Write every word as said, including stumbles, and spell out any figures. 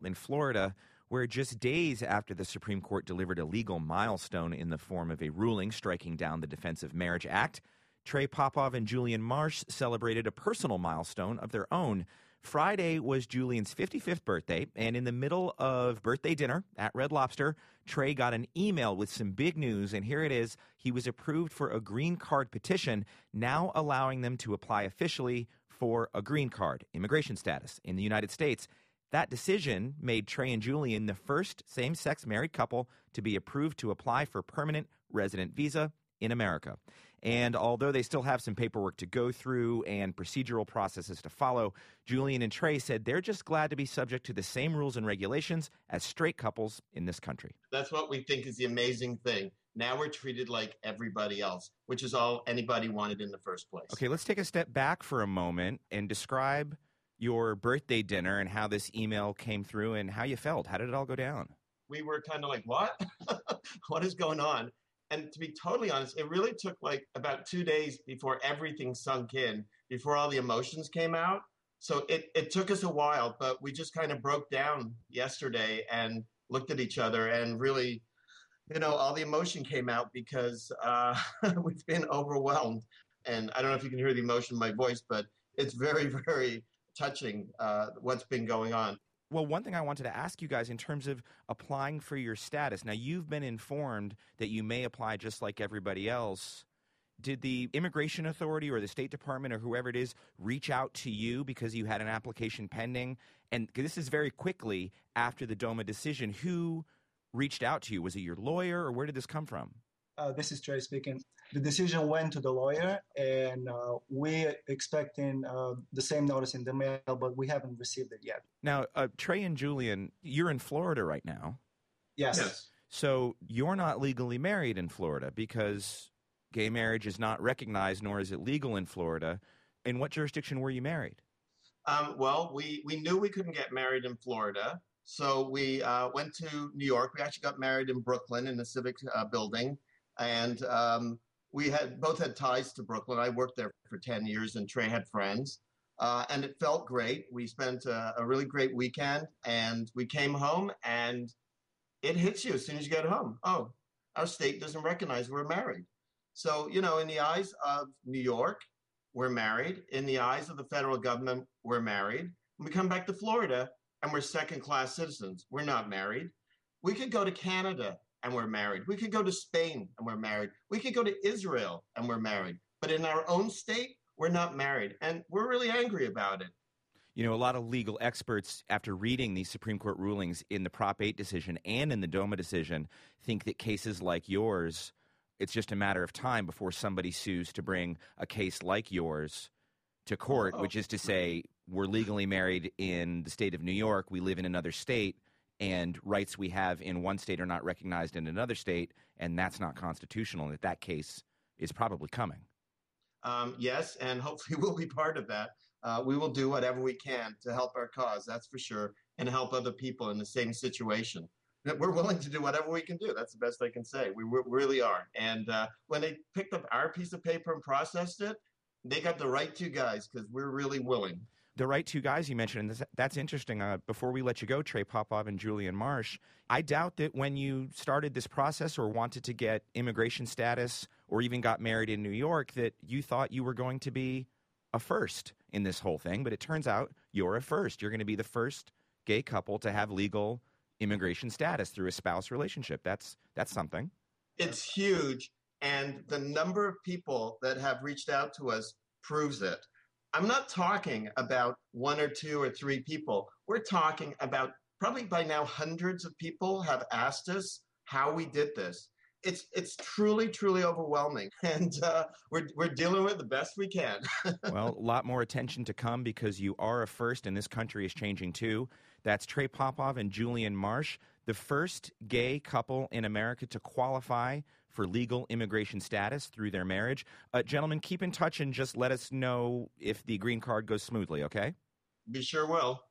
in Florida, where just days after the Supreme Court delivered a legal milestone in the form of a ruling striking down the Defense of Marriage Act, Trey Popov and Julian Marsh celebrated a personal milestone of their own. Friday was Julian's fifty-fifth birthday, and in the middle of birthday dinner at Red Lobster, Trey got an email with some big news, and here it is. He was approved for a green card petition, now allowing them to apply officially for a green card, immigration status, in the United States. That decision made Trey and Julian the first same-sex married couple to be approved to apply for permanent resident visa in America. And although they still have some paperwork to go through and procedural processes to follow, Julian and Trey said they're just glad to be subject to the same rules and regulations as straight couples in this country. That's what we think is the amazing thing. Now we're treated like everybody else, which is all anybody wanted in the first place. Okay, let's take a step back for a moment and describe your birthday dinner and how this email came through and how you felt. How did it all go down? We were kind of like, what? What is going on? And to be totally honest, it really took like about two days before everything sunk in, before all the emotions came out. So it, it took us a while, but we just kind of broke down yesterday and looked at each other and really, you know, all the emotion came out because uh, we've been overwhelmed. And I don't know if you can hear the emotion in my voice, but it's very, very touching uh, what's been going on. Well, one thing I wanted to ask you guys in terms of applying for your status. Now, you've been informed that you may apply just like everybody else. Did the Immigration Authority or the State Department or whoever it is reach out to you because you had an application pending? And this is very quickly after the DOMA decision. Who reached out to you? Was it your lawyer, or where did this come from? Uh, this is Trey speaking. The decision went to the lawyer, and uh, we're expecting uh, the same notice in the mail, but we haven't received it yet. Now, uh, Trey and Julian, you're in Florida right now. Yes. Yes. So you're not legally married in Florida because gay marriage is not recognized, nor is it legal in Florida. In what jurisdiction were you married? Um, well, we, we knew we couldn't get married in Florida. So we uh, went to New York. We actually got married in Brooklyn in the Civic uh, building. And um, we had both had ties to Brooklyn. I worked there for ten years, and Trey had friends. Uh, and it felt great. We spent a, a really great weekend, and we came home, and it hits you as soon as you get home. Oh, our state doesn't recognize we're married. So, you know, in the eyes of New York, we're married. In the eyes of the federal government, we're married. When we come back to Florida, and we're second-class citizens, we're not married. We could go to Canada, and we're married. We could go to Spain, and we're married. We could go to Israel, and we're married. But in our own state, we're not married. And we're really angry about it. You know, a lot of legal experts, after reading these Supreme Court rulings in the Prop eight decision and in the DOMA decision, think that cases like yours, it's just a matter of time before somebody sues to bring a case like yours to court, oh. which is to say we're legally married in the state of New York, we live in another state, and rights we have in one state are not recognized in another state, and that's not constitutional, and that that case is probably coming. Um, yes, and hopefully we'll be part of that. Uh, we will do whatever we can to help our cause, that's for sure, and help other people in the same situation. We're willing to do whatever we can do. That's the best I can say. We re- really are. And uh, when they picked up our piece of paper and processed it, they got the right two guys because we're really willing. The right two guys you mentioned, and that's interesting. Uh, before we let you go, Trey Popov and Julian Marsh, I doubt that when you started this process or wanted to get immigration status or even got married in New York that you thought you were going to be a first in this whole thing. But it turns out you're a first. You're going to be the first gay couple to have legal immigration status through a spouse relationship. That's that's something. It's huge. And the number of people that have reached out to us proves it. I'm not talking about one or two or three people. We're talking about probably by now hundreds of people have asked us how we did this. It's it's truly, truly overwhelming, and uh, we're we're dealing with it the best we can. Well, a lot more attention to come because you are a first, and this country is changing too. That's Trey Popov and Julian Marsh, the first gay couple in America to qualify for legal immigration status through their marriage. Uh, gentlemen, keep in touch and just let us know if the green card goes smoothly, okay? We sure will.